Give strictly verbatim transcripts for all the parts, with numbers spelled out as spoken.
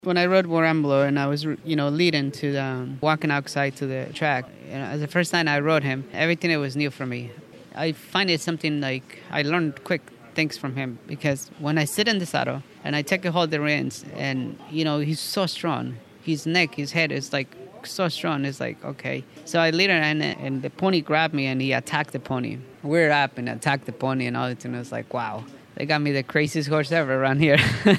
When I rode Warambler and I was, you know, leading to the, um, walking outside to the track, you know, the first time I rode him, everything that was new for me. I find it something like I learned quick things from him because when I sit in the saddle and I take a hold of the reins and, you know, he's so strong. His neck, his head is like so strong. It's like, okay. So I lead her and, and the pony grabbed me and he attacked the pony. We're up and attacked the pony and all that. And I was like, wow. They got me the craziest horse ever around here.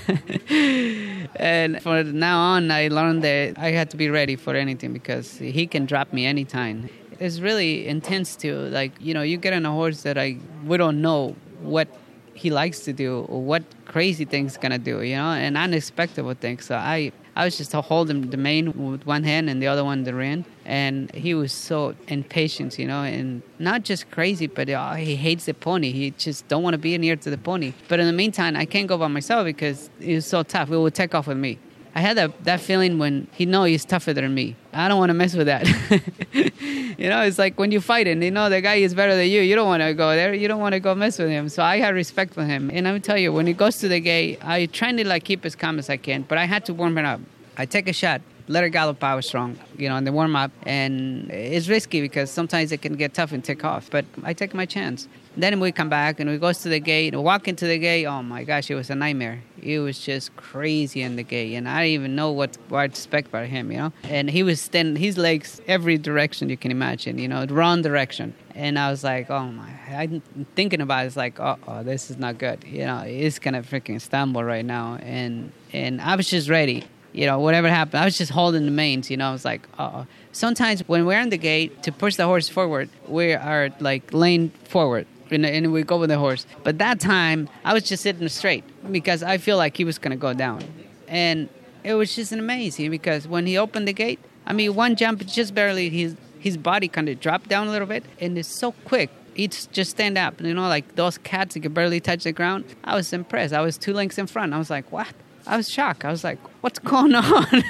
And from now on, I learned that I had to be ready for anything because he can drop me anytime. It's really intense too. Like, you know, you get on a horse that I we don't know what he likes to do or what crazy things gonna do, you know, and unexpected things. So I, I was just holding the mane with one hand and the other one the rein, and he was so impatient, you know, and not just crazy, but oh, he hates the pony. He just don't want to be near to the pony. But in the meantime, I can't go by myself because he was so tough. It would take off with me. I had that, that feeling when he know he's tougher than me. I don't want to mess with that. You know, it's like when you fight and you know the guy is better than you, you don't want to go there. You don't want to go mess with him. So I had respect for him. And I will tell you, when he goes to the gate, I try to like keep as calm as I can, but I had to warm it up. I take a shot, let her gallop power strong, you know, in the warm up. And it's risky because sometimes it can get tough and take off, but I take my chance. Then we come back and we goes to the gate, and walk into the gate. Oh my gosh, it was a nightmare. It was just crazy in the gate, and I didn't even know what, what to expect about him, you know. And he was standing his legs every direction you can imagine, you know, the wrong direction. And I was like, oh my, I'm thinking about it, it's like, oh, oh, this is not good, you know. It's gonna freaking stumble right now, and and I was just ready. You know, whatever happened, I was just holding the manes, you know. I was like, uh-oh. Sometimes when we're in the gate, to push the horse forward, we are, like, laying forward, and, and we go with the horse. But that time, I was just sitting straight because I feel like he was going to go down. And it was just amazing because when he opened the gate, I mean, one jump, just barely, his, his body kind of dropped down a little bit, and it's so quick. He'd just stand up, you know, like those cats that could barely touch the ground. I was impressed. I was two lengths in front. I was like, what? I was shocked. I was like, what's going on?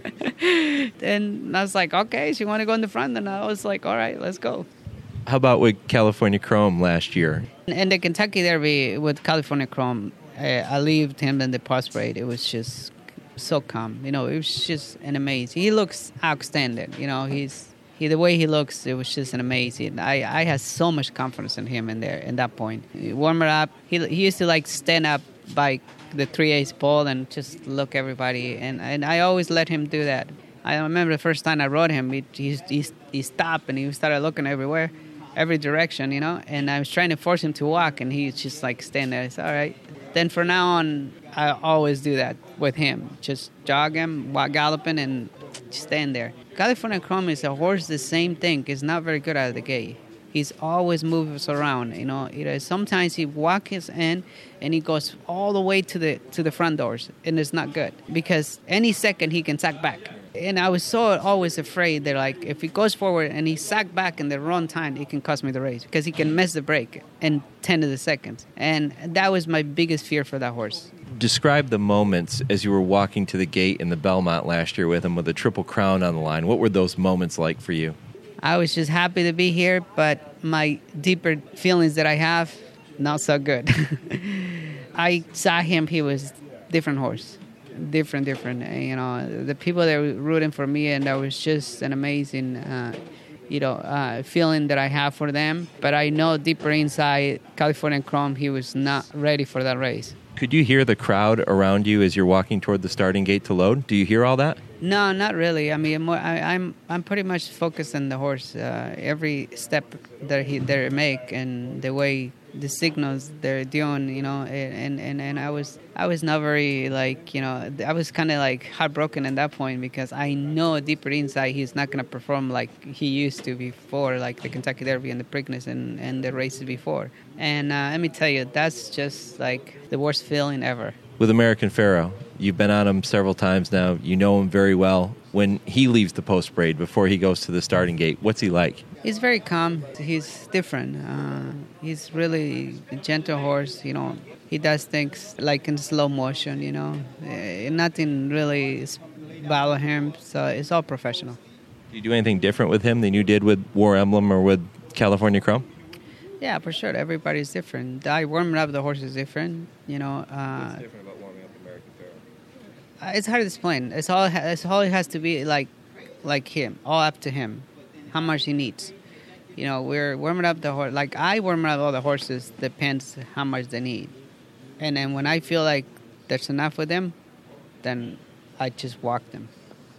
And I was like, okay, so you want to go in the front? And I was like, all right, let's go. How about with California Chrome last year? In the Kentucky Derby with California Chrome, I, I left him in the post parade. It was just so calm. You know, it was just an amazing. He looks outstanding. You know, he's he the way he looks, it was just an amazing. I, I had so much confidence in him in there, in that point. He warm it up. He, he used to like stand up by the three-ace pole and just look everybody, and, and I always let him do that. I remember the first time I rode him, he, he, he, he stopped and he started looking everywhere, every direction, you know, and I was trying to force him to walk, and he just like stand there. It's all right. Then from now on, I always do that with him. Just jog him, walk galloping, and stand there. California Chrome is a horse, the same thing. He's not very good out of the gate. He's always moves around, you know. You know, sometimes he walks in and he goes all the way to the to the front doors, and it's not good because any second he can sack back. And I was so always afraid that, like, if he goes forward and he sack back in the wrong time, it can cost me the race because he can miss the break in ten of the seconds. And that was my biggest fear for that horse. Describe the moments as you were walking to the gate in the Belmont last year with him with the Triple Crown on the line. What were those moments like for you? I was just happy to be here, but my deeper feelings that I have, not so good. I saw him, he was different horse. Different, different. You know, the people that were rooting for me, and that was just an amazing, uh, you know, uh, feeling that I have for them. But I know deeper inside, California Chrome, he was not ready for that race. Could you hear the crowd around you as you're walking toward the starting gate to load? Do you hear all that? No, not really. I mean, more, I, I'm I'm pretty much focused on the horse. Uh, every step that he they make and the way the signals they're doing, you know, and, and, and I was I was not very like, you know, I was kind of like heartbroken at that point because I know deeper inside he's not going to perform like he used to before, like the Kentucky Derby and the Preakness and, and the races before. And uh, let me tell you, that's just like the worst feeling ever. With American Pharoah, you've been on him several times now. You know him very well. When he leaves the post parade before he goes to the starting gate, what's he like? He's very calm. He's different. Uh, he's really a gentle horse, you know. He does things like in slow motion, you know. Uh, nothing really bother him, so it's all professional. Do you do anything different with him than you did with War Emblem or with California Chrome? Yeah, for sure. Everybody's different. I warming up the horse is different, you know. Uh, What's different about warming up American Pharoah? It's hard to explain. It's all. It's all it has to be like, like him. All up to him, how much he needs. You know, we're warming up the horse. Like I warm up all the horses. Depends how much they need, and then when I feel like there's enough for them, then I just walk them.